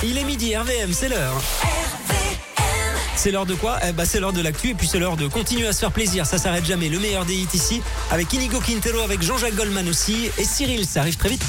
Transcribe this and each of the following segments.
Il est midi, RVM, c'est l'heure. C'est l'heure de quoi ? C'est l'heure de l'actu et puis c'est l'heure de continuer à se faire plaisir. Ça s'arrête jamais. Le meilleur des hits ici avec Inigo Quintero, avec Jean-Jacques Goldman aussi et Cyril. Ça arrive très vite.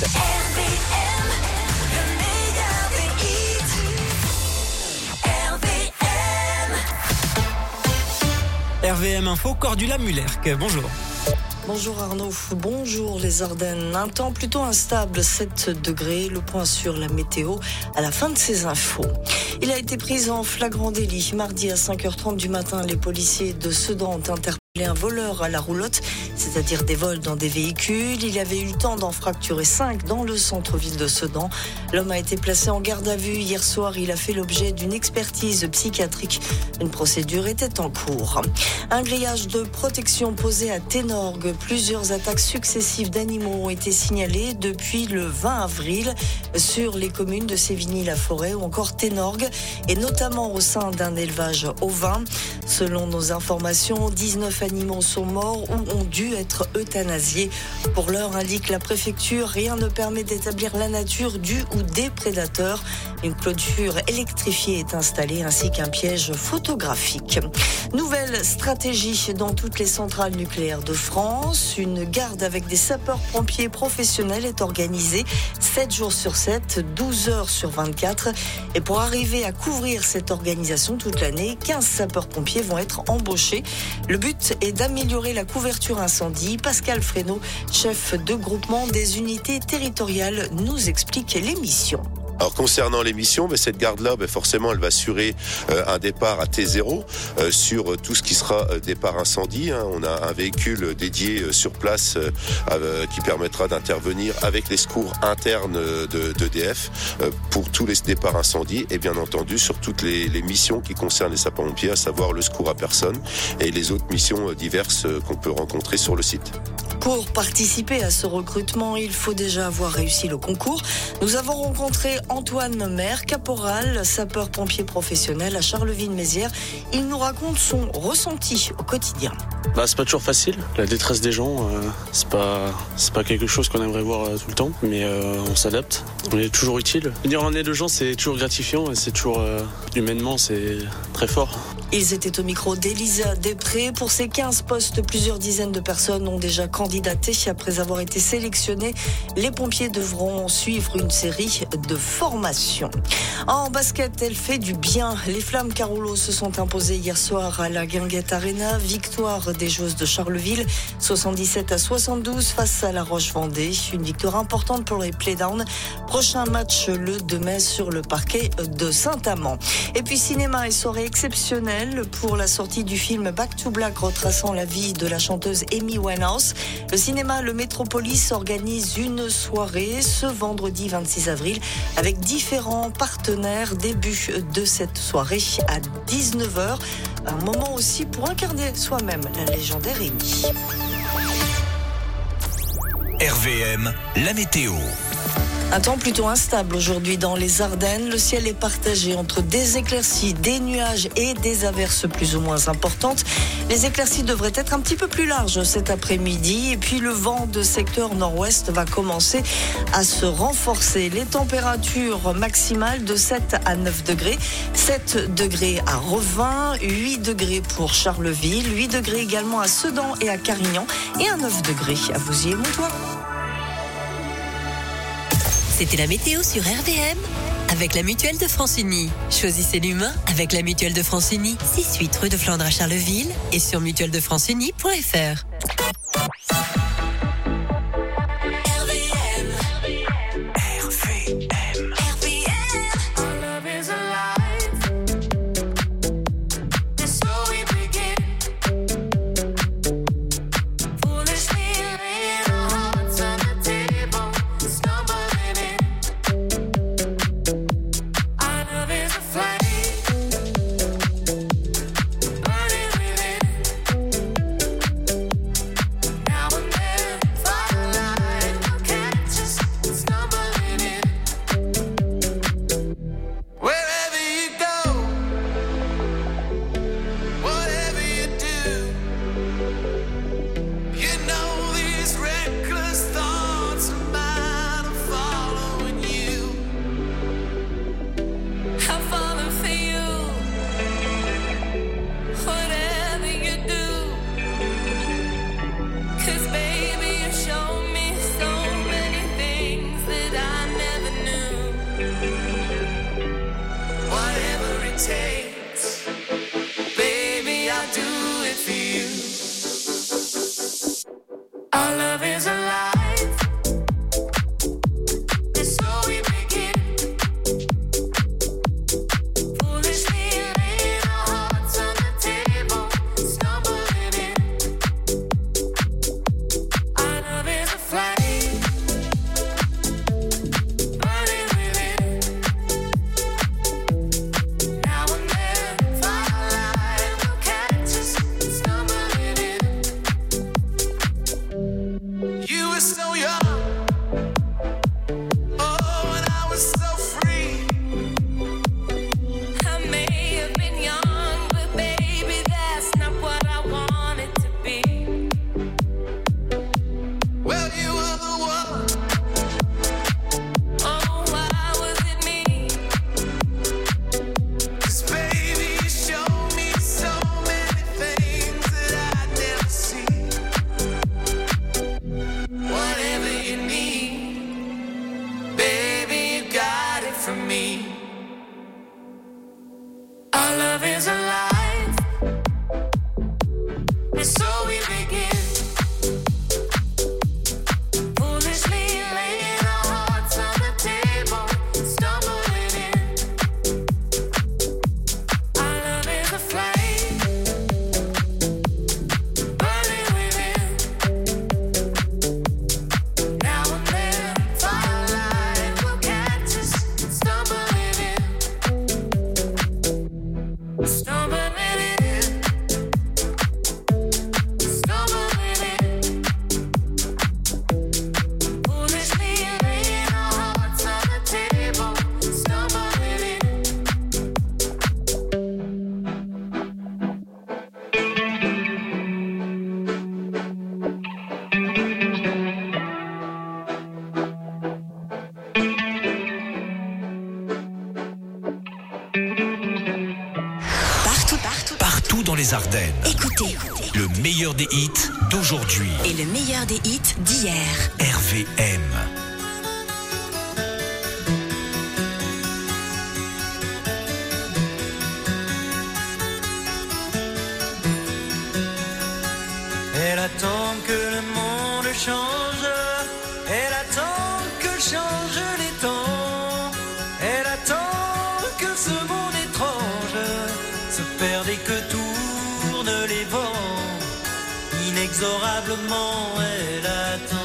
RVM Info, Cordula Muller. Bonjour. Bonjour Arnaud, bonjour les Ardennes. Un temps plutôt instable, 7 degrés, le point sur la météo à la fin de ces infos. Il a été pris en flagrant délit. Mardi à 5h30 du matin, les policiers de Sedan ont interpellé un voleur à la roulotte, c'est-à-dire des vols dans des véhicules. Il avait eu le temps d'en fracturer 5 dans le centre-ville de Sedan. L'homme a été placé en garde à vue. Hier soir, il a fait l'objet d'une expertise psychiatrique. Une procédure était en cours. Un grillage de protection posé à Ténorgues. Plusieurs attaques successives d'animaux ont été signalées depuis le 20 avril sur les communes de Sévigny-la-Forêt ou encore Ténorgues, et notamment au sein d'un élevage ovin. Selon nos informations, 19 animaux sont morts ou ont dû être euthanasiés. Pour l'heure, indique la préfecture, rien ne permet d'établir la nature du ou des prédateurs. Une clôture électrifiée est installée ainsi qu'un piège photographique. Nouvelle stratégie dans toutes les centrales nucléaires de France. Une garde avec des sapeurs-pompiers professionnels est organisée 7 jours sur 7, 12 heures sur 24. Et pour arriver à couvrir cette organisation toute l'année, 15 sapeurs-pompiers vont être embauchés. Le but est d'améliorer la couverture incendie. Pascal Fresneau, chef de groupement des unités territoriales, nous explique les missions. Alors concernant les missions, cette garde-là, forcément, elle va assurer un départ à T0 sur tout ce qui sera départ incendie. On a un véhicule dédié sur place qui permettra d'intervenir avec les secours internes d'EDF pour tous les départs incendie et bien entendu sur toutes les missions qui concernent les sapeurs-pompiers, à savoir le secours à personne et les autres missions diverses qu'on peut rencontrer sur le site. Pour participer à ce recrutement, il faut déjà avoir réussi le concours. Nous avons rencontré Antoine Maire, caporal, sapeur-pompier professionnel à Charleville-Mézières. Il nous raconte son ressenti au quotidien. C'est pas toujours facile. La détresse des gens, c'est pas quelque chose qu'on aimerait voir tout le temps, mais on s'adapte. On est toujours utile. Venir en aide aux gens, c'est toujours gratifiant et c'est toujours humainement, c'est très fort. Ils étaient au micro d'Elisa Després. Pour ces 15 postes, plusieurs dizaines de personnes ont déjà candidaté. Après avoir été sélectionnés, les pompiers devront suivre une série de formations. En basket, elle fait du bien. Les Flammes Caroulo se sont imposées hier soir à la Guinguette Arena. Victoire des joueuses de Charleville, 77-72 face à la Roche-Vendée. Une victoire importante pour les Playdowns. Prochain match le 2 mai sur le parquet de Saint-Amand. Et puis cinéma et soirée exceptionnelle pour la sortie du film Back to Black retraçant la vie de la chanteuse Amy Winehouse. Le cinéma Le Métropolis organise une soirée ce vendredi 26 avril avec différents partenaires. Début de cette soirée à 19h. Un moment aussi pour incarner soi-même la légendaire Amy. RVM, la météo. Un temps plutôt instable aujourd'hui dans les Ardennes. Le ciel est partagé entre des éclaircies, des nuages et des averses plus ou moins importantes. Les éclaircies devraient être un petit peu plus larges cet après-midi. Et puis le vent de secteur nord-ouest va commencer à se renforcer. Les températures maximales de 7 à 9 degrés. 7 degrés à Revin, 8 degrés pour Charleville, 8 degrés également à Sedan et à Carignan et à 9 degrés à Vouziers-Montois. C'était la météo sur RVM avec la Mutuelle de France-Unie. Choisissez l'humain avec la Mutuelle de France-Unie. 6-8 rue de Flandre à Charleville et sur mutueledefranceunie.fr. from me. Our love is alive, and so we begin. Foolishly laying our hearts on the table, stumbling in. Our love is a flame, burning within. Now and then, firelight will catch us, stumbling in. Stumbling in, stumbling in. Foolishly laying our hearts on the table, stumbling in. Partout dans les Ardennes. Écoutez, Le meilleur des hits d'aujourd'hui. et le meilleur des hits d'hier. RVM. Elle attend que le monde change, elle attend que changent les temps, elle attend que ce monde étrange se perde et que tournent les vents, inexorablement elle attend.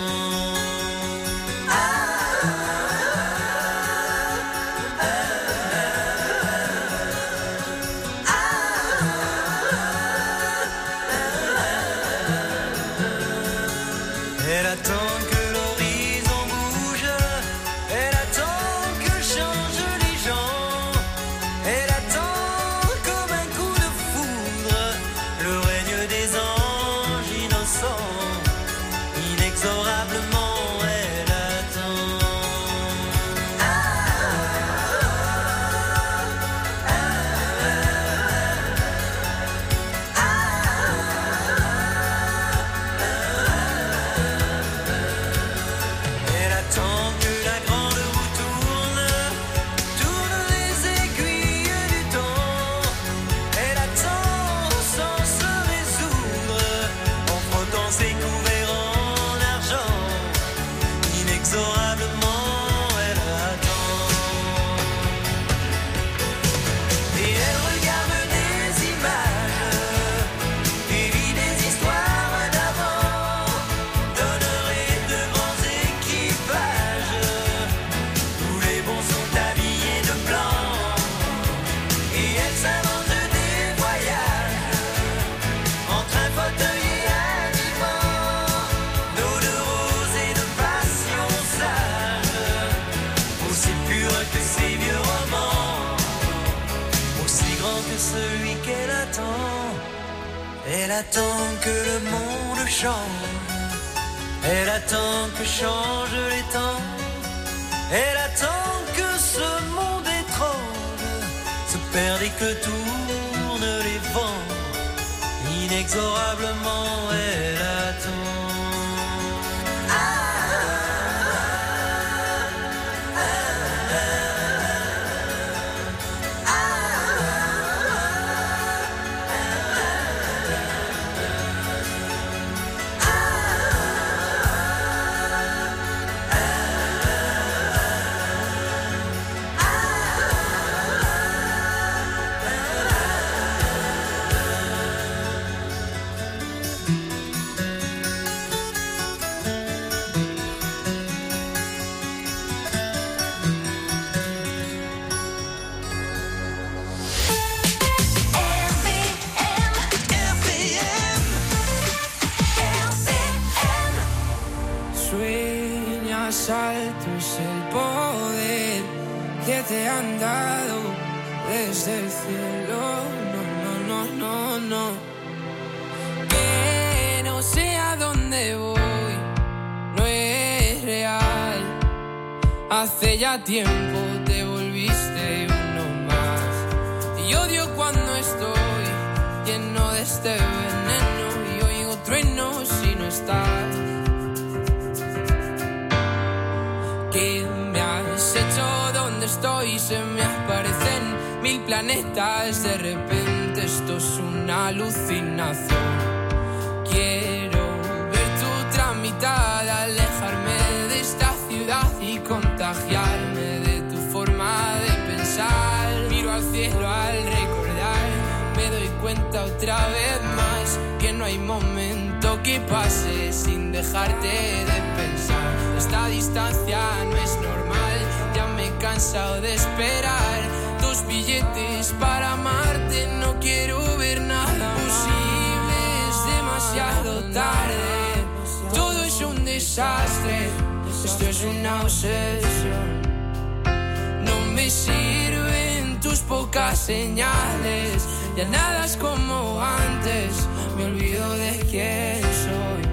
Elle attend que l'horizon bouge, elle attend que changent les gens, elle attend comme un coup de foudre le règne des anges innocents, inexorablement elle attend. Elle attend que la grande roue tourne les aiguilles du temps. Elle attend sans se résoudre, en frottant ses couverts en argent. Inexorablement elle attend. Et elle regarde des images et vit des histoires d'avant, d'honneur et de grands équipages, où les bons sont habillés de blanc. Et elle s'invente des voyages entre un fauteuil et un divan, d'eau de rose et de passion sage, aussi pure que ces vieux romans, aussi grand que celui qu'elle attend. Elle attend que le monde change, elle attend que changent les temps, elle attend que ce monde étrange se perde et que tournent les vents, inexorablement elle attend. Sueñas altos el poder que te han dado desde el cielo. No, no, no, no, no. Que no sé a dónde voy, no es real. Hace ya tiempo te volviste uno más. Y odio cuando estoy lleno de este veneno y oigo truenos si no estás. ¿Qué me has hecho? ¿Dónde donde estoy se me aparecen 1000 planetas. De repente esto es una alucinación. Quiero ver tu tramitada, alejarme de esta ciudad y contagiarme de tu forma de pensar. Miro al cielo al recordar, me doy cuenta otra vez más que no hay momento que pase sin dejarte de pensar. Esta distancia no es normal, ya me he cansado de esperar. 2 billetes para amarte, no quiero ver nada posible, es demasiado tarde. Todo es un desastre, esto es una obsesión. No me sirven tus pocas señales, ya nada es como antes, me olvido de quién soy.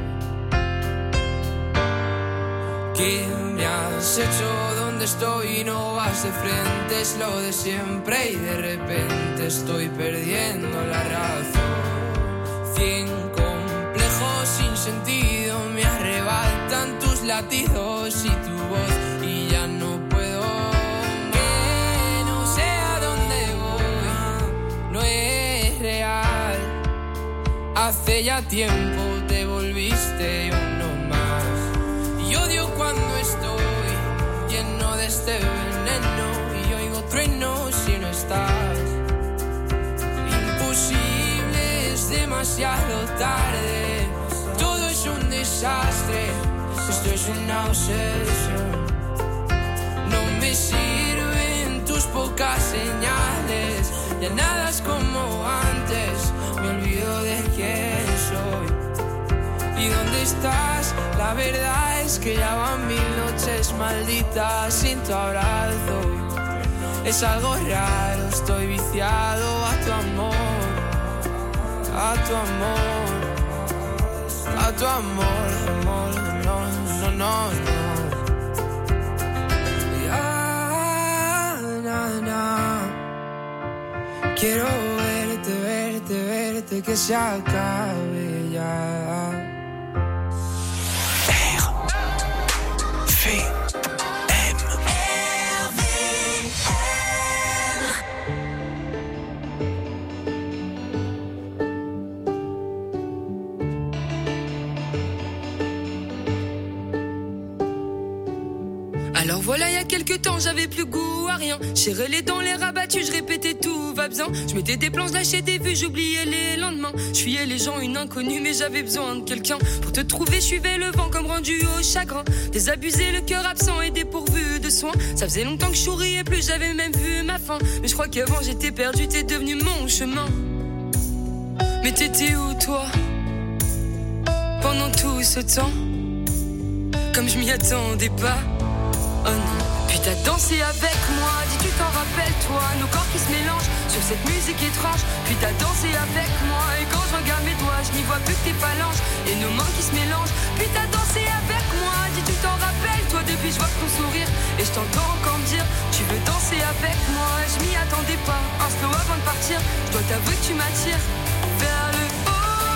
¿Qué me has hecho? ¿Dónde estoy? No vas de frente, es lo de siempre y de repente estoy perdiendo la razón. 100 complejos sin sentido me arrebatan tus latidos y tu voz y ya no puedo. Que no sé a dónde voy, no es real. Hace ya tiempo te volviste uno más. Y odio cuando estoy lleno de este veneno y oigo truenos si no estás. Imposible, es demasiado tarde. Todo es un desastre, esto es una obsesión. No me sirven tus pocas señales, ya nada es como antes, me olvido de quién soy. ¿Y dónde estás? La verdad es que ya van 1000 noches malditas sin tu abrazo. Es algo raro, estoy viciado a tu amor, a tu amor, a tu amor, amor, no, no, no, no. Ya, na, na. Quiero verte, verte, verte, que se acabe ya. Alors voilà, il y a quelques temps, j'avais plus goût à rien. Serré les dents, les rabattus, je répétais tout va bien. Je mettais des plans, lâchais des vues, j'oubliais les lendemains. Je fuyais les gens, une inconnue, mais j'avais besoin de quelqu'un. Pour te trouver, je suivais le vent comme rendu au chagrin. Désabusé, le cœur absent et dépourvu de soins. Ça faisait longtemps que je souriais plus, j'avais même vu ma fin. Mais je crois qu'avant j'étais perdu, t'es devenu mon chemin. Mais t'étais où toi? Pendant tout ce temps, comme je m'y attendais pas. Oh non, puis t'as dansé avec moi, dis tu t'en rappelles toi, nos corps qui se mélangent sur cette musique étrange. Puis t'as dansé avec moi, et quand je regarde mes doigts, je n'y vois plus que tes phalanges et nos mains qui se mélangent. Puis t'as dansé avec moi, dis tu t'en rappelles toi, depuis je vois ton sourire et je t'entends encore me dire tu veux danser avec moi. Je m'y attendais pas, un slow avant de partir, je dois t'avouer que tu m'attires vers le haut.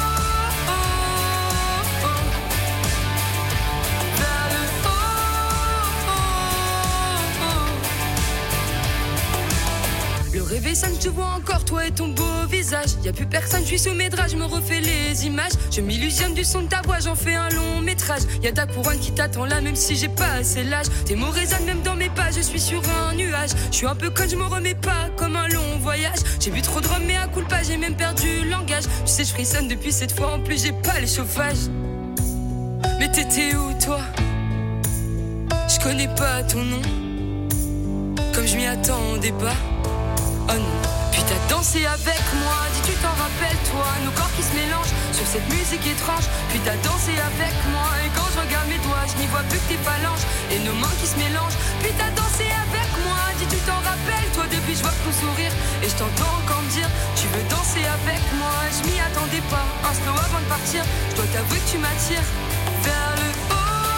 Le réveil sonne, je te vois encore, toi et ton beau visage. Y'a plus personne, je suis sous mes draps, je me refais les images. Je m'illusionne du son de ta voix, j'en fais un long métrage. Y'a ta couronne qui t'attend là, même si j'ai pas assez l'âge. Tes mots résonnent même dans mes pas, je suis sur un nuage. Je suis un peu conne, je me remets pas, comme un long voyage. J'ai bu trop de rhum, mais à coup de pas, j'ai même perdu le langage. Tu sais, je frissonne depuis cette fois, en plus j'ai pas le chauffage. Mais t'étais où toi? Je connais pas ton nom, comme je m'y attendais pas. Oh non, puis t'as dansé avec moi, dis tu t'en rappelles toi, nos corps qui se mélangent sur cette musique étrange. Puis t'as dansé avec moi, et quand je regarde mes doigts, je n'y vois plus que tes phalanges et nos mains qui se mélangent. Puis t'as dansé avec moi, dis tu t'en rappelles toi, depuis je vois ton sourire et je t'entends encore me dire tu veux danser avec moi. Je m'y attendais pas, un slow avant de partir, je dois t'avouer que tu m'attires vers le haut.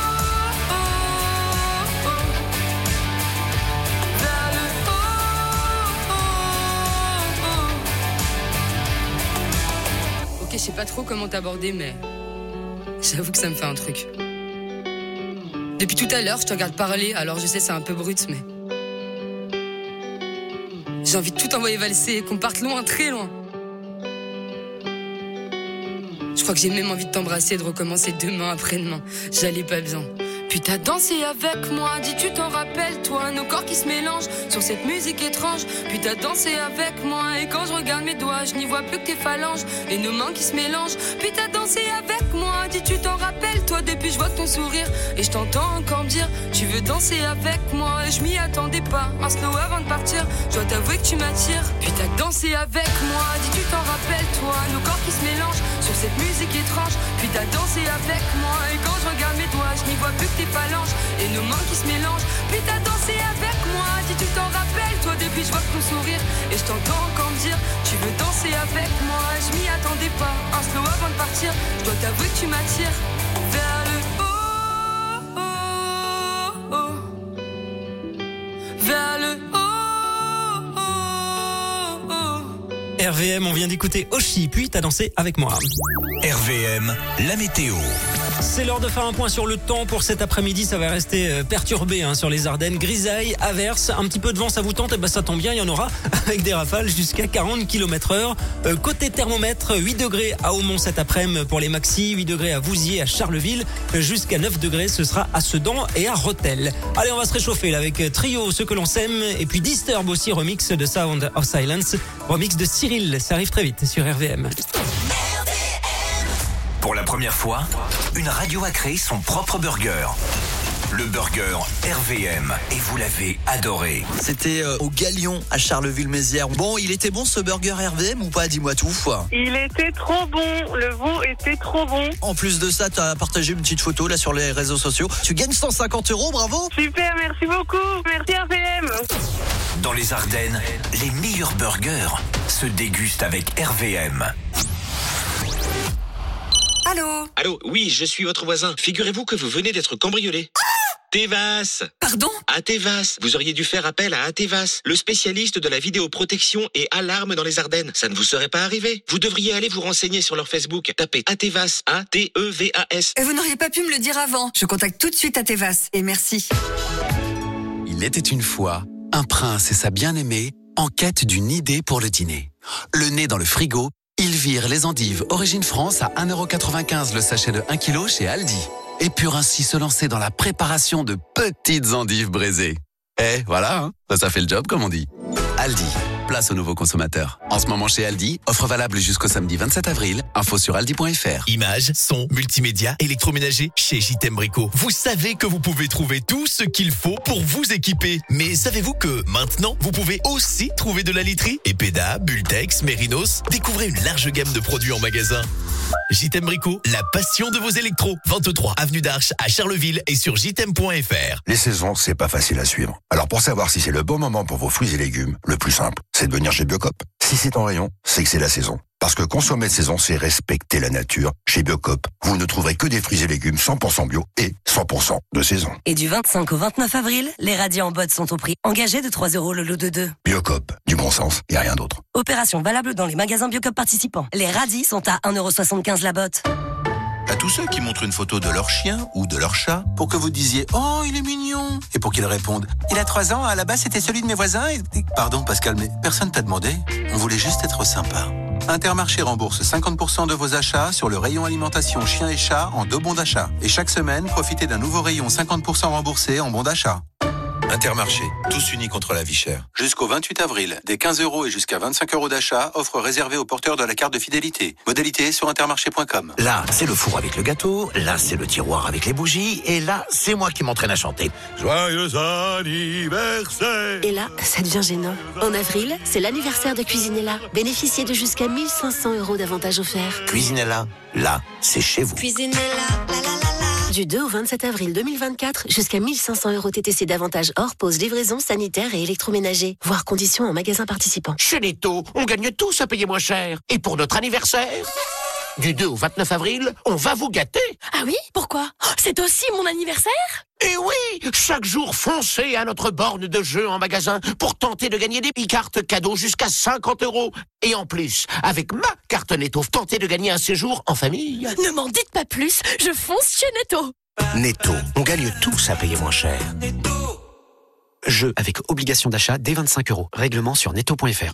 Je sais pas trop comment t'aborder, mais j'avoue que ça me fait un truc. Depuis tout à l'heure, je te regarde parler, alors je sais c'est un peu brut, mais J'ai envie de tout envoyer valser, qu'on parte loin, très loin. Je crois que j'ai même envie de t'embrasser, de recommencer demain, après-demain. J'allais pas bien. Puis t'as dansé avec moi, dis tu t'en rappelles toi, nos corps qui se mélangent sur cette musique étrange. Puis t'as dansé avec moi et quand je regarde mes doigts, je n'y vois plus que tes phalanges et nos mains qui se mélangent. Puis t'as dansé avec moi, dis tu t'en rappelles toi, depuis je vois ton sourire et je t'entends encore me dire tu veux danser avec moi. Et je m'y attendais pas, un slow avant de partir, je dois t'avouer que tu m'attires. Puis t'as dansé avec moi, dis tu t'en rappelles toi, nos corps qui se mélangent sur cette musique étrange. Puis t'as dansé avec moi et quand je regarde mes doigts, je n'y vois plus que tes phalanges et nos mains qui se mélangent. Puis t'as dansé avec moi, dis tu t'en rappelles toi, depuis je vois ton sourire et je t'entends encore me dire tu veux danser avec moi. Je m'y attendais pas, un slow avant de partir, je dois t'avouer que tu m'attires vers le haut, oh, oh. Vers le haut, oh, oh. RVM, on vient d'écouter Oshi, puis t'as dansé avec moi. RVM, la météo. C'est l'heure de faire un point sur le temps pour cet après-midi. Ça va rester perturbé sur les Ardennes. Grisaille, averse, un petit peu de vent, ça vous tente? Et ben ça tombe bien, il y en aura avec des rafales jusqu'à 40 km/h. Côté thermomètre, 8 degrés à Aumont cet après-midi pour les maxi, 8 degrés à Vouziers, à Charleville, jusqu'à 9 degrés, ce sera à Sedan et à Rethel. Allez, on va se réchauffer là avec Trio, Ceux que l'on s'aime, et puis Disturb aussi, remix de Sound of Silence, remix de Cyril. Ça arrive très vite sur RVM. Pour la première fois, une radio a créé son propre burger. Le burger RVM. Et vous l'avez adoré. C'était au Galion à Charleville-Mézières. Bon, il était bon ce burger RVM ou pas? Dis-moi tout. Il était trop bon. Le veau était trop bon. En plus de ça, tu as partagé une petite photo là sur les réseaux sociaux. Tu gagnes 150 €, bravo. Super, merci beaucoup. Merci RVM. Dans les Ardennes, les meilleurs burgers se dégustent avec RVM. Allô ? Allô, oui, je suis votre voisin. Figurez-vous que vous venez d'être cambriolé. Tevas. Pardon ? Atevas. Vous auriez dû faire appel à Atevas, le spécialiste de la vidéoprotection et alarme dans les Ardennes. Ça ne vous serait pas arrivé. Vous devriez aller vous renseigner sur leur Facebook. Tapez Atevas, A-T-E-V-A-S. Et vous n'auriez pas pu me le dire avant. Je contacte tout de suite Atevas. Et merci. Il était une fois un prince et sa bien-aimée en quête d'une idée pour le dîner. Le nez dans le frigo, ils virent les endives Origine France à 1,95 € le sachet de 1 kg chez Aldi. Et purent ainsi se lancer dans la préparation de petites endives braisées. Eh, voilà, ça fait le job comme on dit. Aldi, place aux nouveaux consommateurs. En ce moment chez Aldi, offre valable jusqu'au samedi 27 avril. Info sur aldi.fr. Images, son, multimédia, électroménager chez JTM Brico. Vous savez que vous pouvez trouver tout ce qu'il faut pour vous équiper. Mais savez-vous que maintenant, vous pouvez aussi trouver de la literie? Epeda, Bultex, Mérinos. Découvrez une large gamme de produits en magasin. JTM Brico, la passion de vos électros. 23 avenue d'Arche à Charleville et sur jtm.fr. Les saisons, c'est pas facile à suivre. Alors pour savoir si c'est le bon moment pour vos fruits et légumes, le plus simple, c'est de venir chez Biocop. Si c'est en rayon, c'est que c'est la saison. Parce que consommer de saison, c'est respecter la nature. Chez Biocop, vous ne trouverez que des fruits et légumes 100% bio et 100% de saison. Et du 25 au 29 avril, les radis en botte sont au prix engagé de 3 € le lot de 2. Biocop, du bon sens et rien d'autre. Opération valable dans les magasins Biocop participants. Les radis sont à 1,75 € la botte. À tous ceux qui montrent une photo de leur chien ou de leur chat pour que vous disiez « Oh, il est mignon !» et pour qu'ils répondent « Il a 3 ans, à la base c'était celui de mes voisins et... » Pardon Pascal, mais personne t'a demandé. On voulait juste être sympa. Intermarché rembourse 50% de vos achats sur le rayon alimentation chien et chat en 2 bons d'achat. Et chaque semaine, profitez d'un nouveau rayon 50% remboursé en bons d'achat. Intermarché, tous unis contre la vie chère. Jusqu'au 28 avril, des 15 € et jusqu'à 25 € d'achat, offre réservée aux porteurs de la carte de fidélité. Modalité sur intermarché.com. Là, c'est le four avec le gâteau, là, c'est le tiroir avec les bougies, et là, c'est moi qui m'entraîne à chanter. Joyeux anniversaire! Et là, ça devient gênant. En avril, c'est l'anniversaire de Cuisinella. Bénéficiez de jusqu'à 1 500 € d'avantages offerts. Cuisinella, là, c'est chez vous. Cuisinella, la la la la. Du 2 au 27 avril 2024, jusqu'à 1 500 € TTC d'avantages hors pause, livraison, sanitaire et électroménager. Voir conditions en magasin participant. Chez Netto, on gagne tous à payer moins cher. Et pour notre anniversaire, du 2 au 29 avril, on va vous gâter. Ah oui? Pourquoi? C'est aussi mon anniversaire? Et oui, chaque jour, foncez à notre borne de jeu en magasin pour tenter de gagner des e-cartes cadeaux jusqu'à 50 €. Et en plus, avec ma carte Netto, tentez de gagner un séjour en famille. Ne m'en dites pas plus, je fonce chez Netto. Netto, on gagne tous à payer moins cher. Jeu avec obligation d'achat dès 25 €. Règlement sur netto.fr.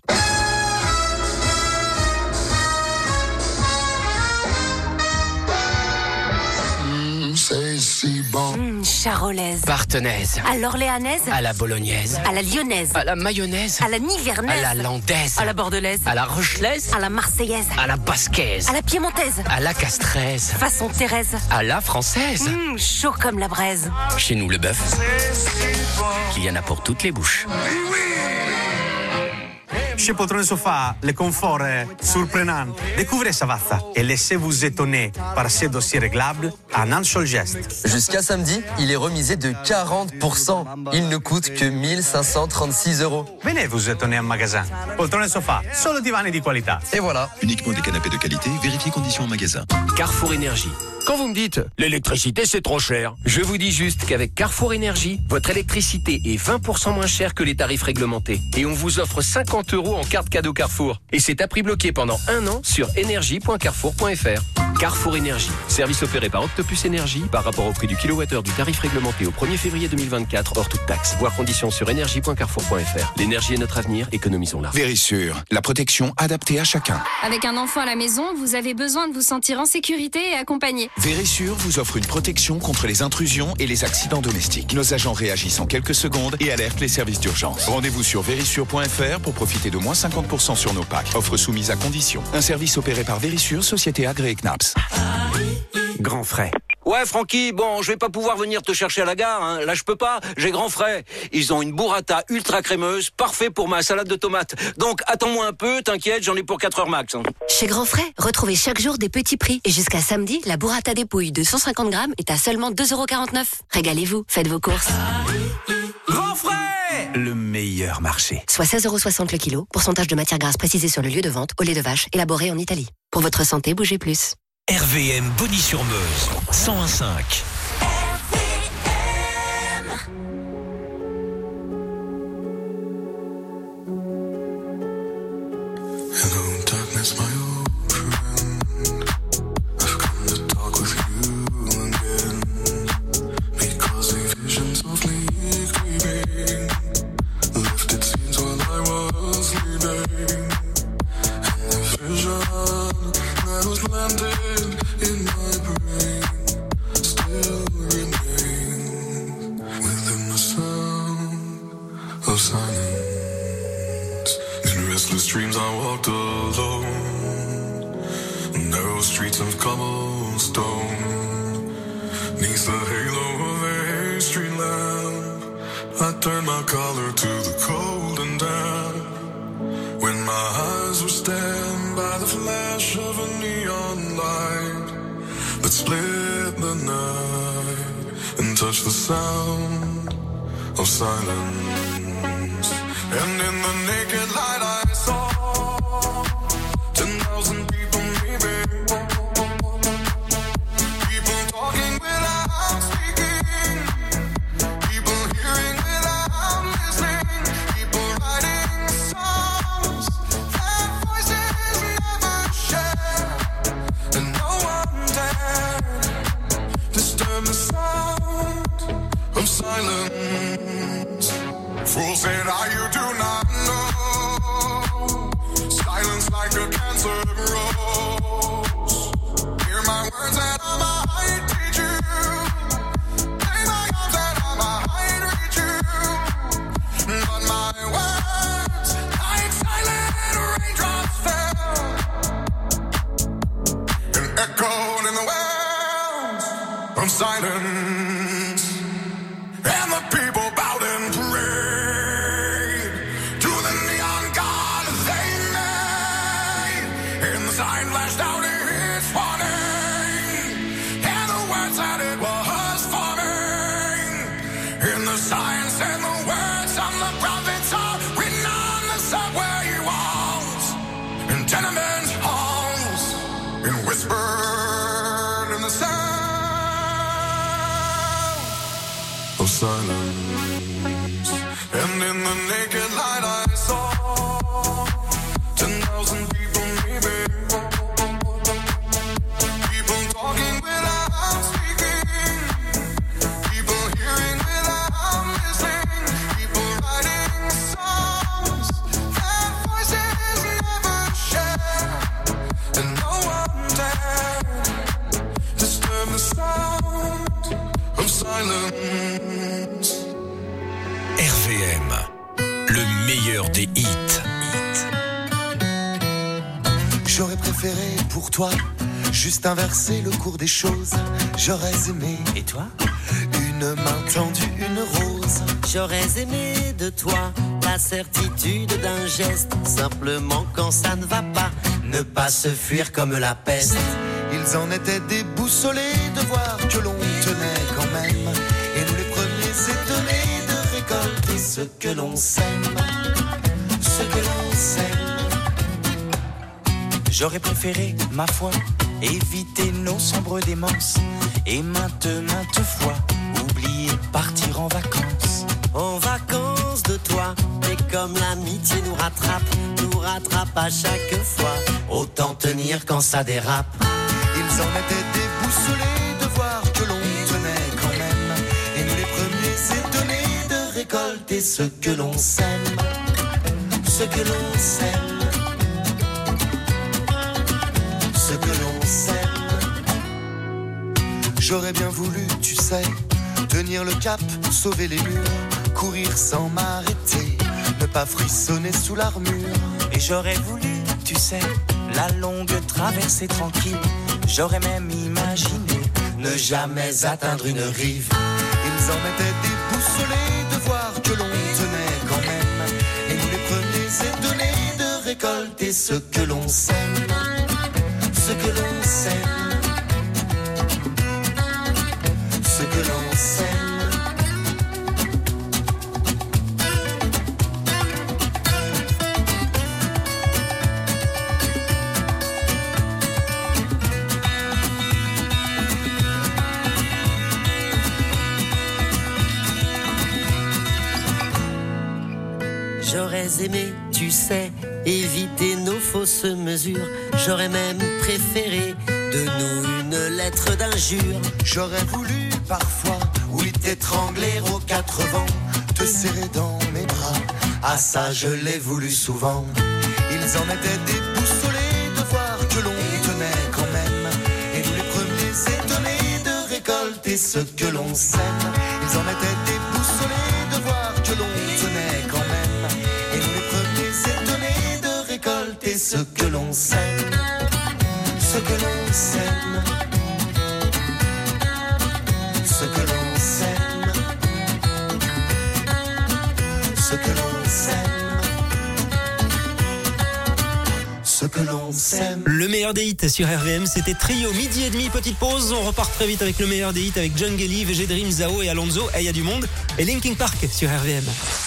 C'est si bon. Charolaise. Partenaise. À l'orléanaise. À la bolognaise. À la lyonnaise. À la mayonnaise. À la nivernaise. À la landaise. À la bordelaise. À la rochelaise. À la marseillaise. À la basquaise. À la piémontaise. À la castraise. Façon Thérèse. À la française. Chaud comme la braise. Chez nous, le bœuf, il y en a pour toutes les bouches. Chez Poltrone Sofa, le confort est surprenant. Découvrez Savazza et laissez-vous étonner par ces dossiers réglables en un seul geste. Jusqu'à samedi, il est remisé de 40%. Il ne coûte que 1536 €. Venez vous étonner en magasin. Poltrone Sofa, solo divani di qualità. Et voilà. Uniquement des canapés de qualité, vérifiez conditions en magasin. Carrefour Énergie. Quand vous me dites l'électricité c'est trop cher, je vous dis juste qu'avec Carrefour Énergie, votre électricité est 20% moins chère que les tarifs réglementés. Et on vous offre 50 € en carte cadeau Carrefour. Et c'est à prix bloqué pendant 1 an sur énergie.carrefour.fr. Carrefour Énergie. Service opéré par Octopus Énergie par rapport au prix du kilowattheure du tarif réglementé au 1er février 2024 hors toute taxe. Voir conditions sur énergie.carrefour.fr. L'énergie est notre avenir, économisons-la. Vérissure, la protection adaptée à chacun. Avec un enfant à la maison, vous avez besoin de vous sentir en sécurité et accompagné. Vérissure vous offre une protection contre les intrusions et les accidents domestiques. Nos agents réagissent en quelques secondes et alertent les services d'urgence. Rendez-vous sur vérissure.fr pour profiter de moins 50% sur nos packs. Offre soumise à condition. Un service opéré par Vérissure, société agréée CNAPS. Grand frais. Ouais, Francky, bon, je vais pas pouvoir venir te chercher à la gare, hein. Là, je peux pas. J'ai Grand Frais. Ils ont une burrata ultra crémeuse, parfait pour ma salade de tomates. Donc, attends-moi un peu, t'inquiète, j'en ai pour 4 heures max, hein. Chez Grand Frais, retrouvez chaque jour des petits prix. Et jusqu'à samedi, la burrata des pouilles de 150 grammes est à seulement 2,49 €. Régalez-vous, faites vos courses. Grand frais, le meilleur marché. Soit 16,60 € le kilo. Pourcentage de matière grasse précisé sur le lieu de vente. Au lait de vache, élaboré en Italie. Pour votre santé, bougez plus. RVM Bonny-sur-Meuse, 101.5. Hello, darkness, my old friend. I've come to talk with you again. Because a vision softly creeping lifted scenes while I was sleeping. And the vision that was landed in my brain still remains within the sound of silence. In restless dreams I walked alone, narrow streets of cobblestone, neath the halo of a street lamp. I turned my collar to the cold and damp, when my eyes were stabbed by the flash of a neon light that split the night and touched the sound of silence. And in the naked light I saw 10,000 people maybe, people talking without speaking, people hearing without listening, people writing songs that voices never share, and no one dared disturb the sound of silence. Fool said, you do not know. Silence like a cancer grows. Hear my words and I might teach you. Lay my arms and I might reach you. But my words, like silent raindrops fell and echoed in the wells of silence. And the people bowed and prayed to the neon god they made. And the sign flashed out its warning, and the words that it was forming. And the sign said the words of the prophets are written on the subway walls and tenement halls, and whispered in the sound of silence. And in the naked light I saw 10,000 people maybe, people talking without speaking, people hearing without listening, people des hits. J'aurais préféré pour toi juste inverser le cours des choses. J'aurais aimé. Et toi? Une main tendue, une rose. J'aurais aimé de toi la certitude d'un geste. Simplement quand ça ne va pas, ne pas se fuir comme la peste. Ils en étaient déboussolés de voir que l'on tenait quand même. Et nous les premiers étonnés de récolter ce que l'on sème. Ce que l'on sème. J'aurais préféré, ma foi, éviter nos sombres démences. Et maintes fois, oublier partir en vacances. En vacances de toi, mais comme l'amitié nous rattrape à chaque fois. Autant tenir quand ça dérape. Ils en étaient déboussolés de voir que l'on tenait quand même. Et nous les premiers étonnés de récolter ce que l'on sème. Ce que l'on sème. Ce que l'on sème. J'aurais bien voulu, tu sais, tenir le cap, sauver les murs, courir sans m'arrêter, ne pas frissonner sous l'armure. Et j'aurais voulu, tu sais, la longue traversée tranquille. J'aurais même imaginé ne jamais atteindre une rive. Ils en étaient déboussolés de voir que l'on tenait quand même. Et nous les premiers étonnés de récolter ce que l'on sème. Ce que l'on sème. Ce que l'on sème. J'aurais aimé, tu sais, éviter nos fausses mesures. J'aurais même préféré de nous une lettre d'injure. J'aurais voulu parfois, oui, t'étrangler aux quatre vents, te serrer dans mes bras. Ah ça je l'ai voulu souvent. Ils en étaient déboussolés de voir que l'on tenait quand même. Et nous les premiers étonnés de récolter ce que l'on sème. Ils en étaient déboussolés de voir que l'on tenait quand même. Et nous les premiers étonnés de récolter ce que l'on sème. Ce que l'on sème. Ce que l'on sème. Ce que l'on sème. Ce que l'on sème. Le meilleur des hits sur RVM, c'était Trio, midi et demi, petite pause. On repart très vite avec le meilleur des hits avec Jungle Lee, VG Dream, Zao et Alonso. Et il y a du monde. Et Linkin Park sur RVM.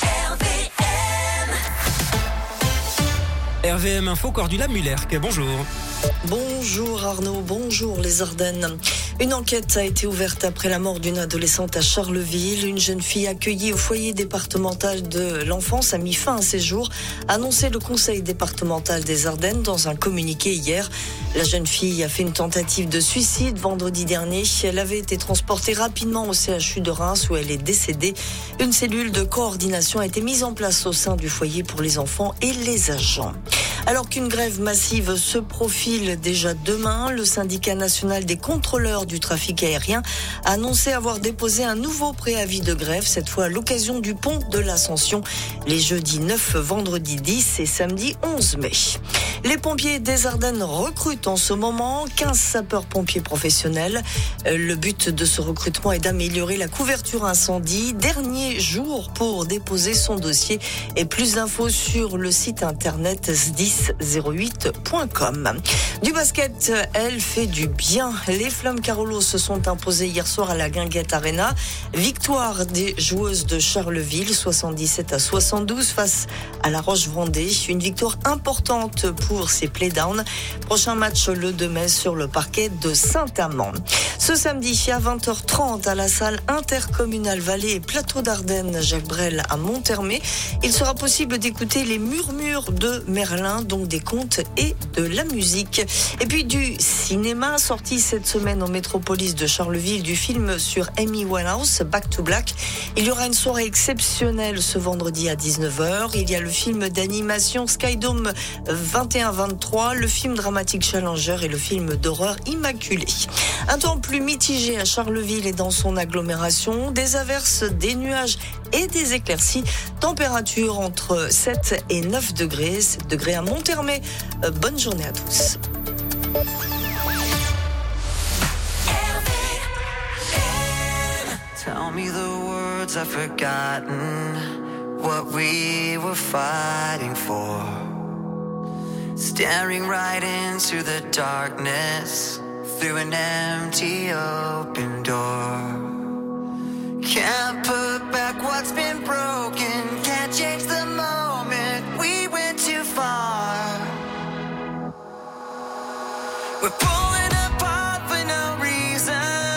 RVM Info, Cordula Muller. Bonjour. Bonjour Arnaud, bonjour les Ardennes. Une enquête a été ouverte après la mort d'une adolescente à Charleville. Une jeune fille accueillie au foyer départemental de l'enfance a mis fin à ses jours, a annoncé le conseil départemental des Ardennes dans un communiqué hier. La jeune fille a fait une tentative de suicide vendredi dernier. Elle avait été transportée rapidement au CHU de Reims où elle est décédée. Une cellule de coordination a été mise en place au sein du foyer pour les enfants et les agents. Alors qu'une grève massive se profile déjà demain, le syndicat national des contrôleurs du trafic aérien a annoncé avoir déposé un nouveau préavis de grève, cette fois à l'occasion du pont de l'Ascension, les jeudis 9, vendredi 10 et samedi 11 mai. Les pompiers des Ardennes recrutent en ce moment 15 sapeurs-pompiers professionnels. Le but de ce recrutement est d'améliorer la couverture incendie. Dernier jour pour déposer son dossier et plus d'infos sur le site internet sdis08.com. Du basket, elle fait du bien. Les Flammes Carolo se sont imposées hier soir à la Guinguette Arena. Victoire des joueuses de Charleville, 77-72 face à la Roche-Vendée. Une victoire importante pour ces playdowns. Prochain match le 2 mai sur le parquet de Saint-Amand. Ce samedi à 20h30 à la salle intercommunale Vallée et Plateau d'Ardennes Jacques Brel à Monthermé, il sera possible d'écouter les murmures de Merlin, donc des contes et de la musique. Et puis du cinéma, sorti cette semaine au Métropolis de Charleville du film sur Amy Winehouse, Back to Black. Il y aura une soirée exceptionnelle ce vendredi à 19h. Il y a le film d'animation Skydome 21 21-23, le film dramatique Challenger et le film d'horreur Immaculé. Un temps plus mitigé à Charleville et dans son agglomération, des averses, des nuages et des éclaircies. Température entre 7 et 9 degrés, 7 degrés à Monthermé. Bonne journée à tous. Tell me the words I've forgotten, what we were fighting for. Staring right into the darkness, through an empty open door. Can't put back what's been broken, can't change the moment, we went too far. We're pulling apart for no reason.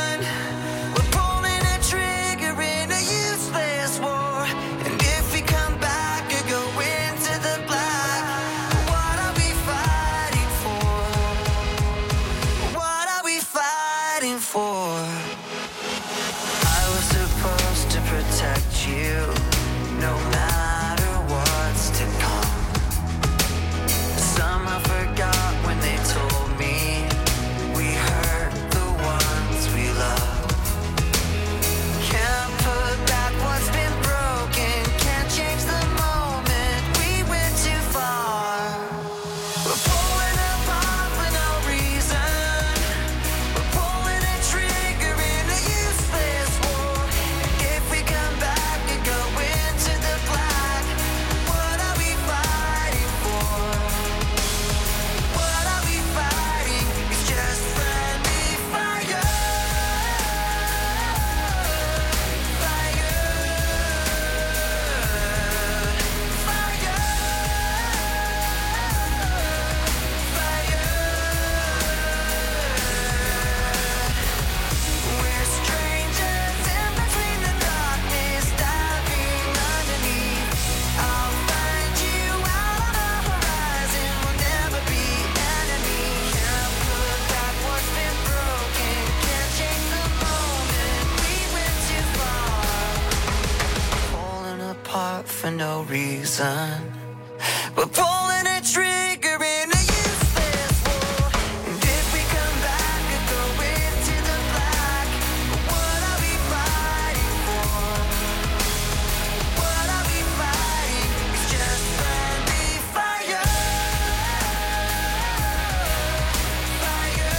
For no reason, we're pulling a trigger in a useless war. And if we come back and go into the black, what are we fighting for? What are we fighting? It's just friendly fire. Fire.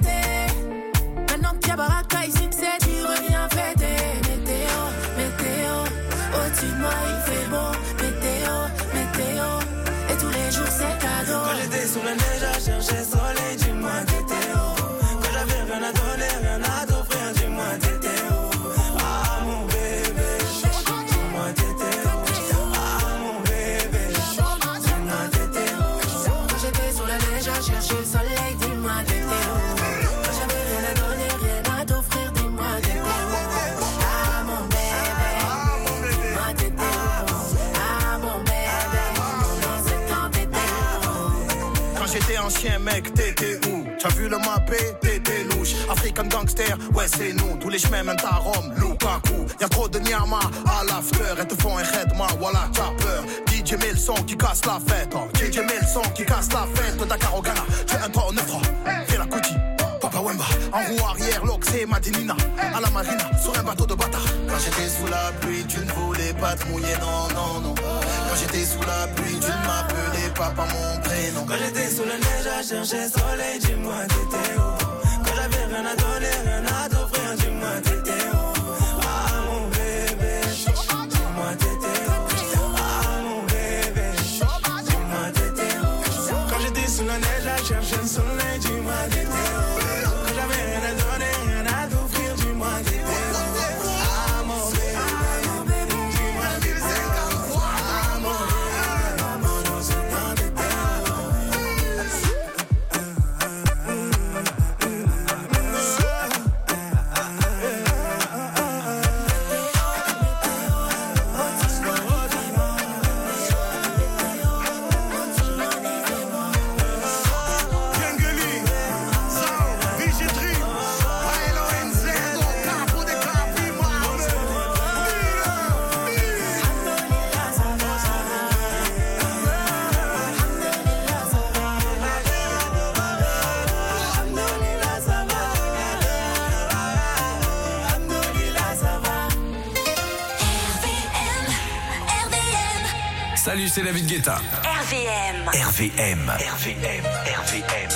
Météo, météo. chien mec, t'étais où? T'as vu le mappé? T'étais louche. African gangster, ouais c'est nous. Tous les chemins mènent à Rome, Lukaku. Y'a trop de nyama à l'after. Elles te font un redma, voilà t'as peur. DJ met le son qui casse la fête. DJ met le son qui casse la fête. Dakar au Ghana, tu es un 3 9 3. Fais la Kuti, Papa Wemba. En roue arrière, l'Oxé, Madinina. À la marina, sur un bateau de bâtard. Quand j'étais sous la pluie, tu ne voulais pas te mouiller, non, non, non. Quand j'étais sous la pluie, tu ne m'appelais pas par mon prénom. Quand j'étais sous la neige à chercher soleil, dis-moi t'étais où? Quand j'avais rien à donner, rien à t'offrir, dis-moi t'étais où? Ah mon bébé, dis-moi t'étais où? Ah mon bébé, dis-moi t'étais où? Quand j'étais sous la neige à chercher le soleil, dis-moi t'étais où? Quand j'avais rien à donner, rien à t'offrir, dis-moi t'étais où? Ah mon bébé, dis-moi t'étais où? Salut, c'est David Guetta. RVM. RVM. RVM. RVM.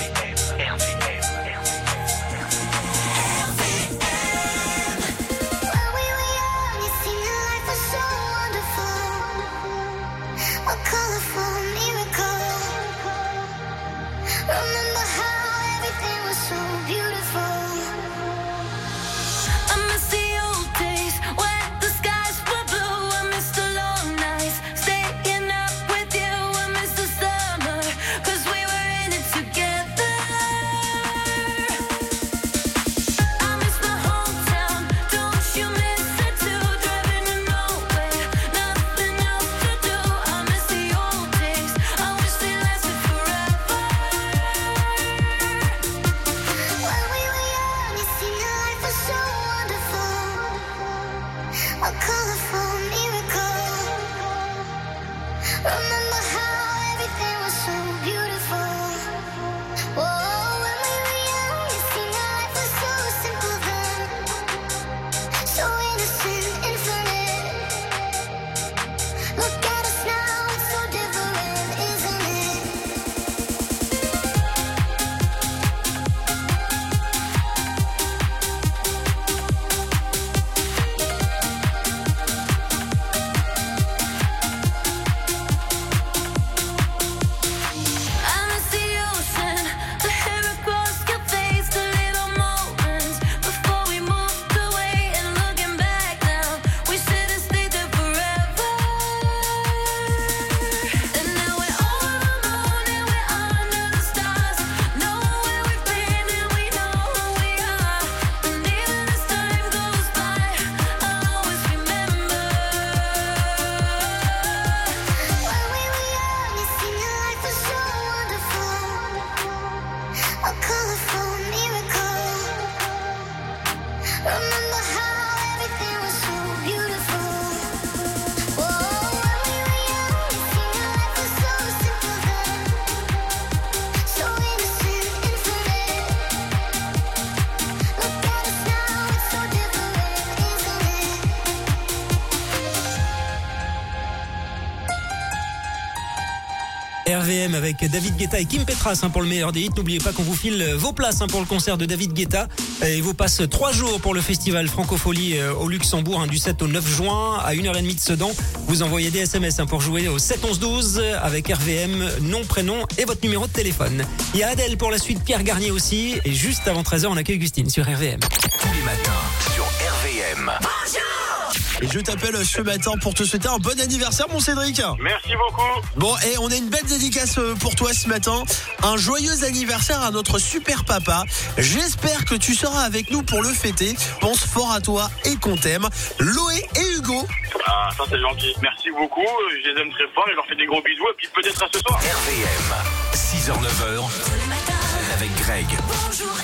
RVM avec David Guetta et Kim Petras pour le meilleur des hits. N'oubliez pas qu'on vous file vos places pour le concert de David Guetta et vous passe 3 jours pour le festival Francophonie au Luxembourg du 7 au 9 juin à 1h30 de Sedan. Vous envoyez des SMS pour jouer au 7 11 12 avec RVM, nom, prénom et votre numéro de téléphone. Il y a Adèle pour la suite, Pierre Garnier aussi et juste avant 13h on accueille Gustine sur RVM. Tous les matins sur RVM. Bonjour. Et je t'appelle ce matin pour te souhaiter un bon anniversaire, mon Cédric. Merci beaucoup. Bon, et on a une belle dédicace pour toi ce matin. Un joyeux anniversaire à notre super papa. J'espère que tu seras avec nous pour le fêter. On se fort à toi et qu'on t'aime. Loé et Hugo. Ah, ça c'est gentil. Merci beaucoup, je les aime très fort et je leur fais des gros bisous et puis peut-être à ce soir. RVM, 6h-9h, avec Greg. Bonjour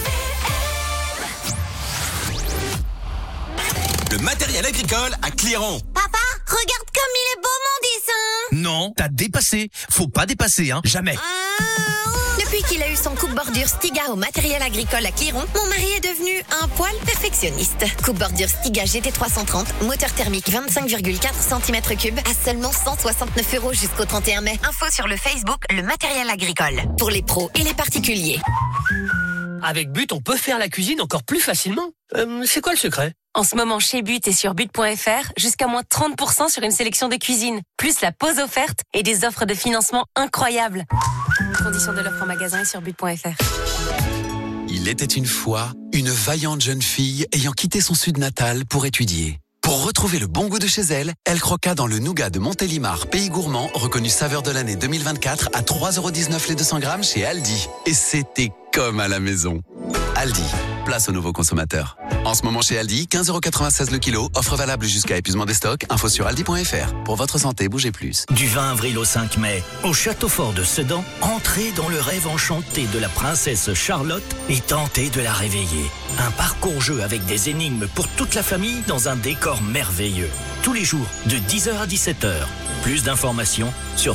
Le matériel agricole à Cléron. Papa, regarde comme il est beau mon dessin. Non, t'as dépassé. Faut pas dépasser, hein. Jamais. Depuis qu'il a eu son coupe-bordure Stiga au matériel agricole à Cléron, mon mari est devenu un poil perfectionniste. Coupe-bordure Stiga GT330, moteur thermique 25,4 cm3 à seulement 169 € jusqu'au 31 mai. Info sur le Facebook Le Matériel Agricole. Pour les pros et les particuliers. Avec But, on peut faire la cuisine encore plus facilement. C'est quoi le secret ? En ce moment, chez But et sur but.fr, jusqu'à moins 30% sur une sélection de cuisine, plus la pause offerte et des offres de financement incroyables. Conditions de l'offre en magasin et sur but.fr. Il était une fois une vaillante jeune fille ayant quitté son sud natal pour étudier. Pour retrouver le bon goût de chez elle, elle croqua dans le nougat de Montélimar, pays gourmand, reconnu saveur de l'année 2024 à 3,19 € les 200 grammes chez Aldi. Et c'était comme à la maison. Aldi, place aux nouveaux consommateurs. En ce moment chez Aldi, 15,96 € le kilo, offre valable jusqu'à épuisement des stocks, info sur aldi.fr. Pour votre santé, bougez plus. Du 20 avril au 5 mai, au Château Fort de Sedan, entrez dans le rêve enchanté de la princesse Charlotte et tentez de la réveiller. Un parcours-jeu avec des énigmes pour toute la famille dans un décor merveilleux. Tous les jours, de 10h à 17h. Plus d'informations sur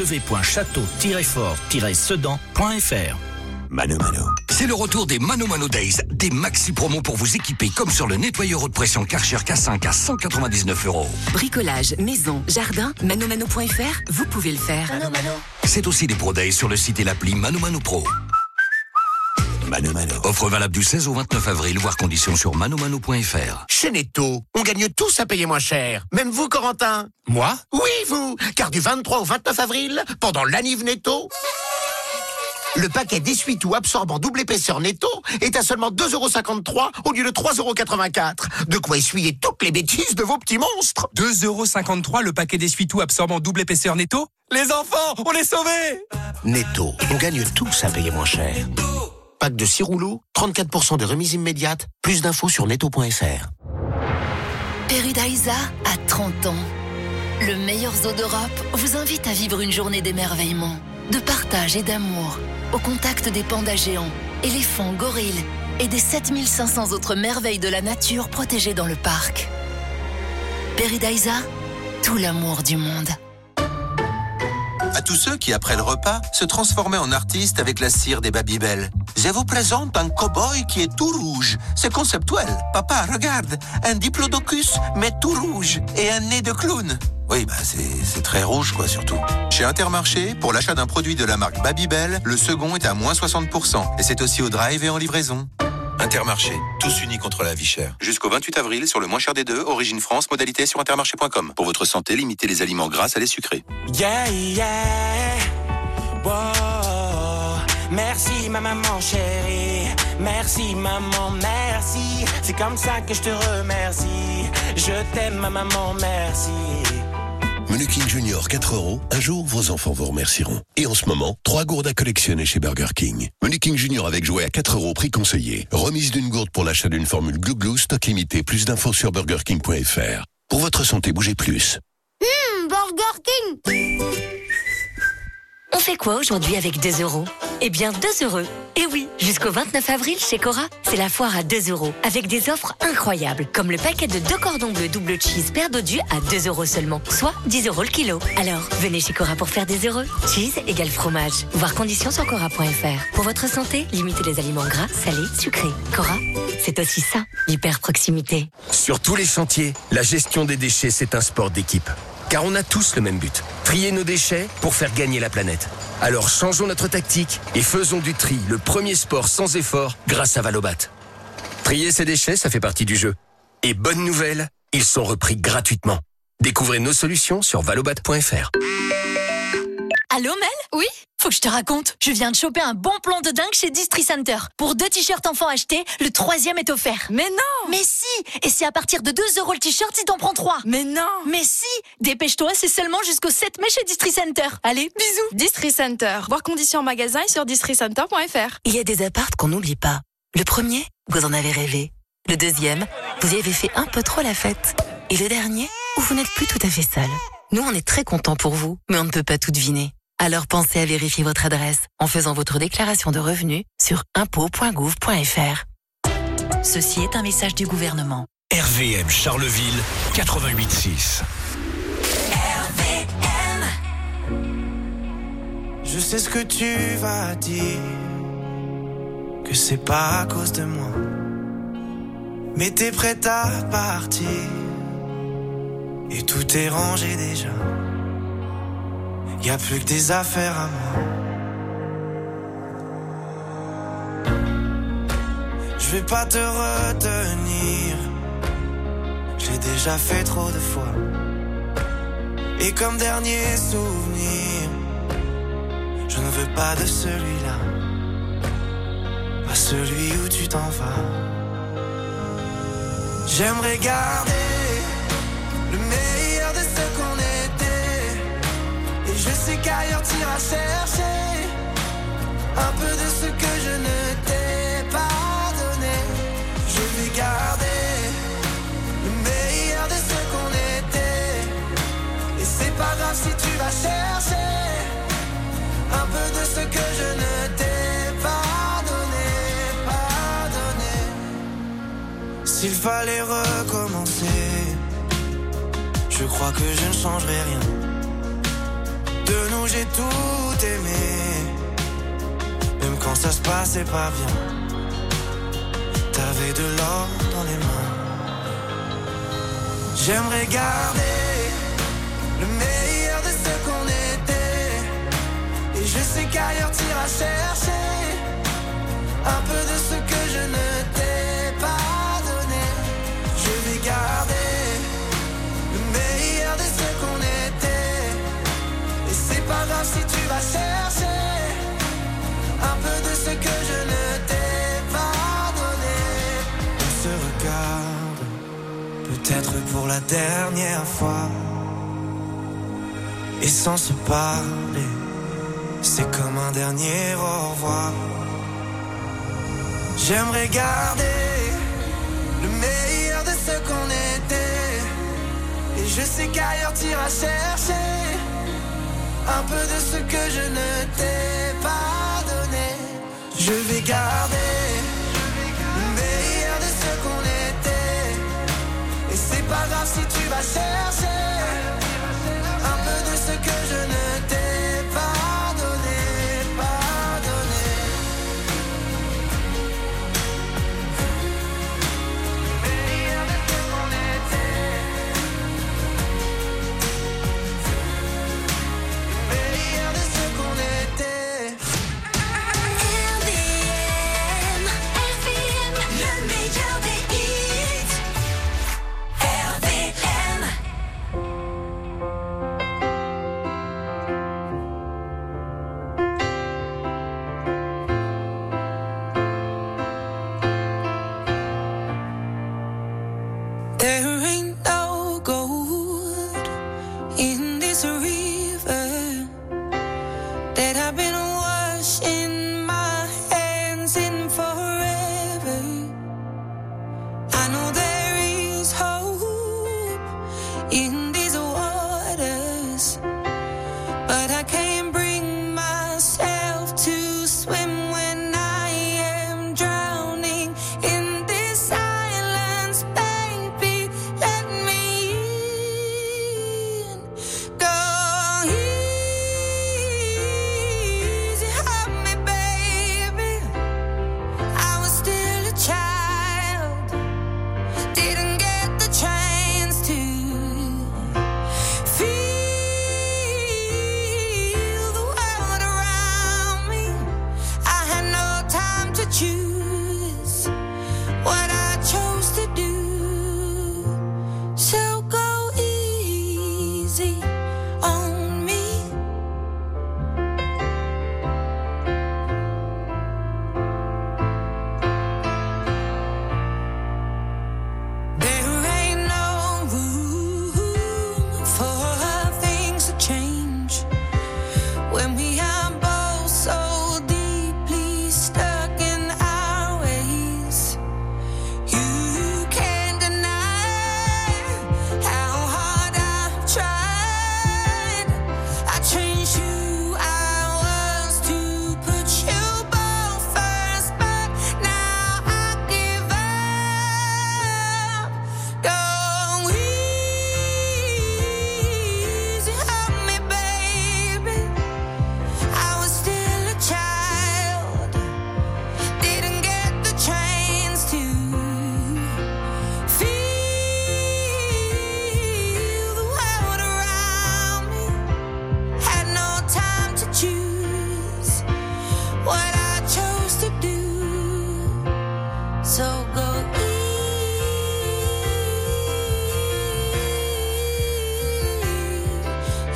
www.château-fort-sedan.fr. Mano Mano. C'est le retour des Mano Mano Days, des maxi promos pour vous équiper comme sur le nettoyeur haute pression Karcher K5 à 199 €. Bricolage, maison, jardin, manomano.fr, vous pouvez le faire. Mano Mano. C'est aussi des Pro Days sur le site et l'appli Mano Mano Pro. Mano Mano. Offre valable du 16 au 29 avril, voire conditions sur manomano.fr. Chez Netto, on gagne tous à payer moins cher. Même vous, Corentin. Moi ? Oui, vous. Car du 23 au 29 avril, pendant l'anniv Netto, le paquet d'essuie-tout absorbant double épaisseur Netto est à seulement 2,53 € au lieu de 3,84 €. De quoi essuyer toutes les bêtises de vos petits monstres. 2,53 € le paquet d'essuie-tout absorbant double épaisseur Netto ? Les enfants, on est sauvés ! Netto, on gagne tous à payer moins cher. Pack de 6 rouleaux, 34% de remise immédiate. Plus d'infos sur netto.fr. Paradisa a 30 ans. Le meilleur zoo d'Europe vous invite à vivre une journée d'émerveillement, de partage et d'amour, au contact des pandas géants, éléphants, gorilles et des 7500 autres merveilles de la nature protégées dans le parc. Paradisa, tout l'amour du monde. À tous ceux qui, après le repas, se transformaient en artistes avec la cire des Babybel. Je vous présente un cow-boy qui est tout rouge. C'est conceptuel. Papa, regarde, un diplodocus, mais tout rouge, et un nez de clown. Oui, c'est très rouge, quoi, surtout. Chez Intermarché, pour l'achat d'un produit de la marque Babybel, le second est à moins 60%. Et c'est aussi au drive et en livraison. Intermarché, tous unis contre la vie chère. Jusqu'au 28 avril, sur le moins cher des deux, Origine France, modalité sur intermarché.com. Pour votre santé, limitez les aliments gras à les sucrés. Yeah, yeah, wow. Merci ma maman chérie, merci maman, merci. C'est comme ça que je te remercie. Je t'aime ma maman, merci. Menu King Junior 4 €. Un jour, vos enfants vous remercieront. Et en ce moment, 3 gourdes à collectionner chez Burger King. Menu King Junior avec jouet à 4 €, prix conseillé. Remise d'une gourde pour l'achat d'une formule Glou Glou, stock limité. Plus d'infos sur burgerking.fr. Pour votre santé, bougez plus. Burger King. On fait quoi aujourd'hui avec 2 €? Eh bien 2 €. Et oui, jusqu'au 29 avril chez Cora, c'est la foire à 2 €, avec des offres incroyables, comme le paquet de 2 cordons bleus double cheese paire dodus à 2 € seulement, soit 10 € le kilo. Alors, venez chez Cora pour faire des heureux. Cheese égale fromage. Voir conditions sur Cora.fr. Pour votre santé, limitez les aliments gras, salés, sucrés. Cora, c'est aussi ça, l'hyper proximité. Sur tous les chantiers, la gestion des déchets, c'est un sport d'équipe. Car on a tous le même but, trier nos déchets pour faire gagner la planète. Alors changeons notre tactique et faisons du tri le premier sport sans effort grâce à Valobat. Trier ses déchets, ça fait partie du jeu. Et bonne nouvelle, ils sont repris gratuitement. Découvrez nos solutions sur valobat.fr. Allô Mel ? Oui ? Faut que je te raconte, je viens de choper un bon plan de dingue chez Distri Center. Pour 2 t-shirts enfants achetés, le 3e est offert. Mais non ! Mais si ! Et c'est à partir de 2 € le t-shirt si t'en prends 3. Mais non ! Mais si ! Dépêche-toi, c'est seulement jusqu'au 7 mai chez Distri Center. Allez, bisous ! Distri Center. Voir conditions en magasin et sur districenter.fr. Il y a des apparts qu'on n'oublie pas. Le premier, vous en avez rêvé. Le deuxième, vous y avez fait un peu trop la fête. Et le dernier, où vous n'êtes plus tout à fait seul. Nous, on est très contents pour vous, mais on ne peut pas tout deviner. Alors pensez à vérifier votre adresse en faisant votre déclaration de revenus sur impôts.gouv.fr. Ceci est un message du gouvernement. RVM Charleville 88.6. Je sais ce que tu vas dire, que c'est pas à cause de moi. Mais t'es prête à partir, et tout est rangé déjà. Y a plus que des affaires à moi. Je vais pas te retenir, j'ai déjà fait trop de fois. Et comme dernier souvenir, je ne veux pas de celui-là, pas celui où tu t'en vas. J'aimerais garder le meilleur de ce qu'on était, et je sais qu'ailleurs t'iras chercher un peu de ce que je ne t'ai pas donné. Je vais garder le meilleur de ce qu'on était, et c'est pas grave si tu vas chercher un peu de ce que je ne t'ai pas donné, pas donné. S'il fallait recommencer, je crois que je ne changerai rien. De nous j'ai tout aimé, même quand ça se passait pas bien. T'avais de l'or dans les mains. J'aimerais garder le meilleur de ce qu'on était, et je sais qu'ailleurs t'iras chercher un peu de ce que je ne t'ai pas donné. Je vais garder le meilleur de ce qu'on était, et c'est pas grave si tu vas chercher un peu de ce que je ne t'ai pas donné. On se regarde, peut-être pour la dernière fois, et sans se parler, c'est comme un dernier au revoir. J'aimerais garder le meilleur de ce qu'on était, et je sais qu'ailleurs t'iras chercher un peu de ce que je ne t'ai pas donné. Je vais garder le meilleur de ce qu'on était, et c'est pas grave si tu vas chercher un peu de ce que je ne t'ai pas donné, pas donné. Le meilleur de ce qu'on était, le meilleur de ce qu'on était. RVM, le meilleur des hits. RVM. There ain't no gold in this river that I've been washing my hands in forever. I know there is hope in these waters, but I can't bring myself to swim when I am drowning in this silence. Baby, let me in. Go easy on me, baby. I was still a child, didn't get the chance to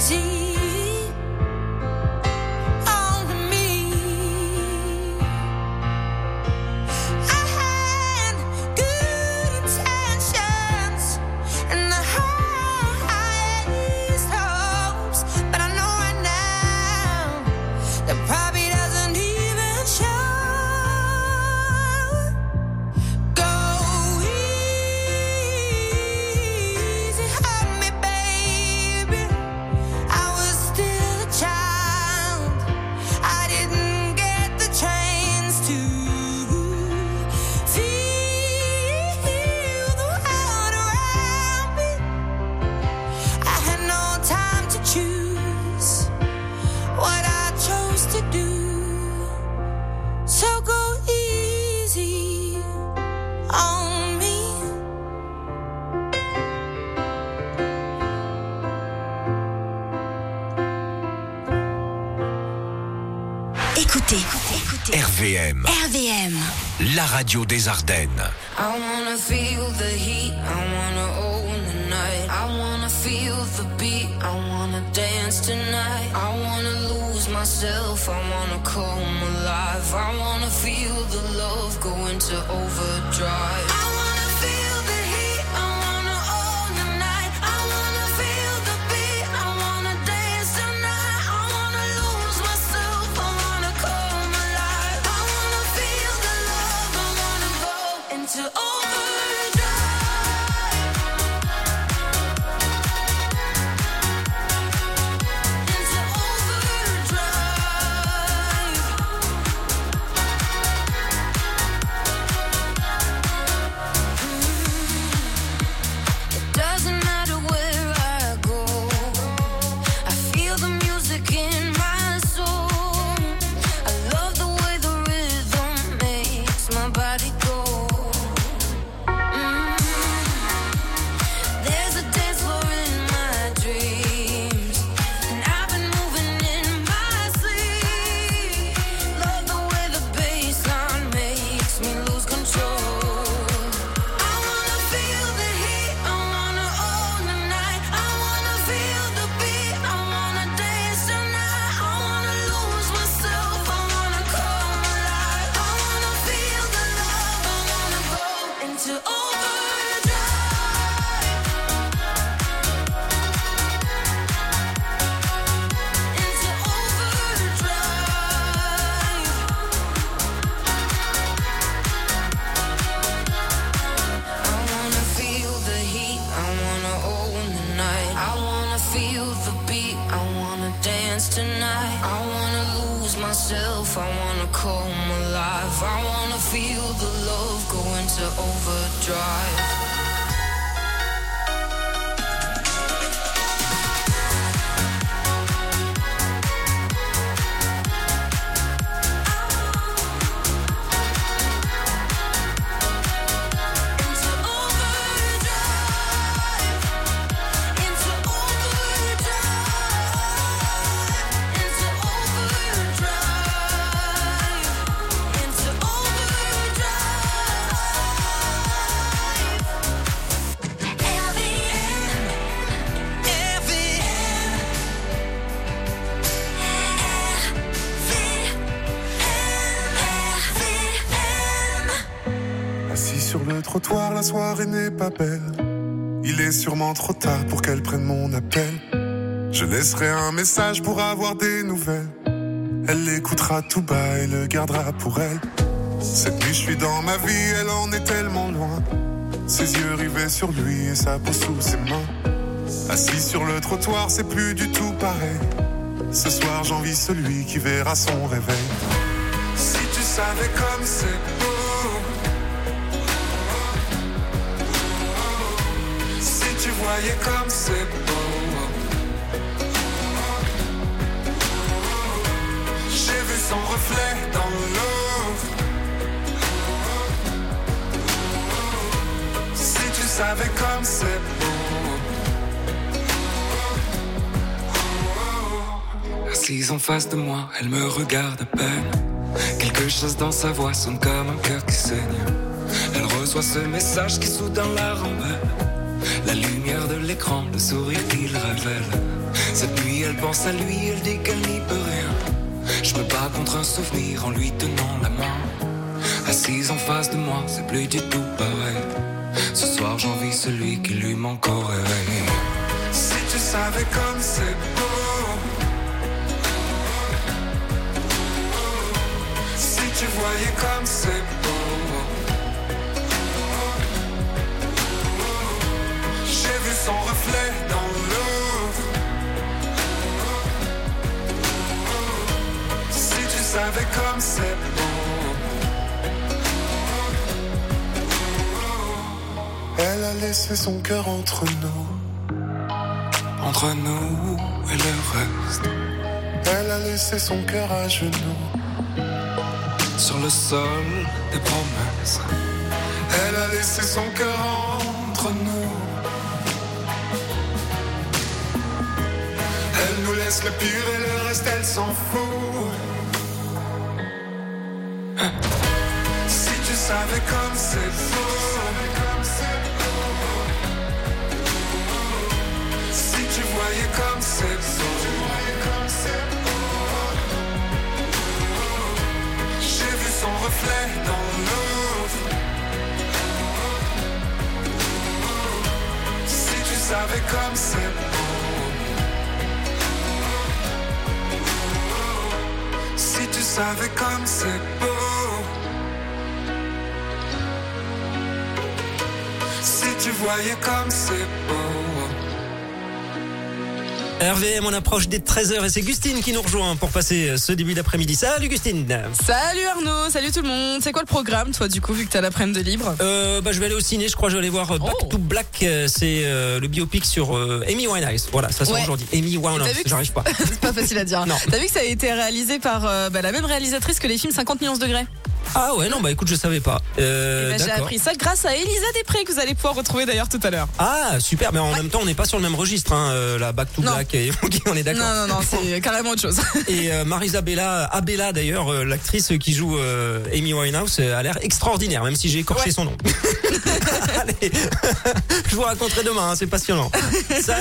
RVM. RVM. La radio des Ardennes. I wanna feel the heat, I wanna own the night. I wanna feel the beat, I wanna dance tonight. I wanna lose myself, I wanna come alive. I wanna feel the love go into overdrive. I wanna feel the heat, I wanna own the night. I wanna feel the beat, I wanna dance tonight. I wanna lose myself, I wanna come alive. I wanna feel the love, I wanna go into overdrive. Trottoir, la soirée n'est pas belle. Il est sûrement trop tard pour qu'elle prenne mon appel. Je laisserai un message pour avoir des nouvelles. Elle l'écoutera tout bas et le gardera pour elle. Cette nuit je suis dans ma vie, elle en est tellement loin. Ses yeux rivés sur lui et sa peau sous ses mains. Assis sur le trottoir, c'est plus du tout pareil. Ce soir j'envie celui qui verra son réveil. Si tu savais comme c'est beau. Tu voyais comme c'est beau. J'ai vu son reflet dans l'eau. Si tu savais comme c'est beau. Assise en face de moi, elle me regarde à peine. Quelque chose dans sa voix sonne comme un cœur qui saigne. Elle reçoit ce message qui soudain la rembelle. La lumière de l'écran, le sourire qu'il révèle. Cette nuit elle pense à lui, elle dit qu'elle n'y peut rien. Je me bats contre un souvenir en lui tenant la main. Assise en face de moi, c'est plus du tout pareil. Ce soir j'envie celui qui lui manque au réveil. Si tu savais comme c'est beau, si tu voyais comme c'est beau. J'ai vu son reflet dans l'eau. Si tu savais comme c'est beau. Elle a laissé son cœur entre nous et le reste. Elle a laissé son cœur à genoux sur le sol des promesses. Elle a laissé son cœur entre nous. Elle nous laisse le pire et le reste elle s'en fout. Si tu savais comme c'est beau. Si tu voyais comme c'est beau. J'ai vu son reflet dans l'eau. Si tu savais comme c'est beau. Si tu savais comme c'est beau. Si tu voyais comme c'est beau. RVM, on approche des 13h et c'est Gustine qui nous rejoint pour passer ce début d'après-midi. Salut Gustine. Salut Arnaud, salut tout le monde. C'est quoi le programme toi du coup vu que t'as l'après-midi de libre? Je vais aller au ciné, je crois que je vais aller voir Back to Black, c'est le biopic sur Amy Winehouse. Voilà, ça sort aujourd'hui. Amy Winehouse, j'arrive pas. C'est pas facile à dire. Non. T'as vu que ça a été réalisé par la même réalisatrice que les films 50 nuances degrés? Ah ouais, non, écoute, je savais pas. J'ai appris ça grâce à Elisa Després que vous allez pouvoir retrouver d'ailleurs tout à l'heure. Ah, super, mais en même temps, on n'est pas sur le même registre, la Back to Black, et on est d'accord. Non, c'est carrément autre chose. Et Marisabella Abella d'ailleurs, l'actrice qui joue Amy Winehouse, a l'air extraordinaire, même si j'ai écorché son nom. Allez, je vous raconterai demain, c'est passionnant.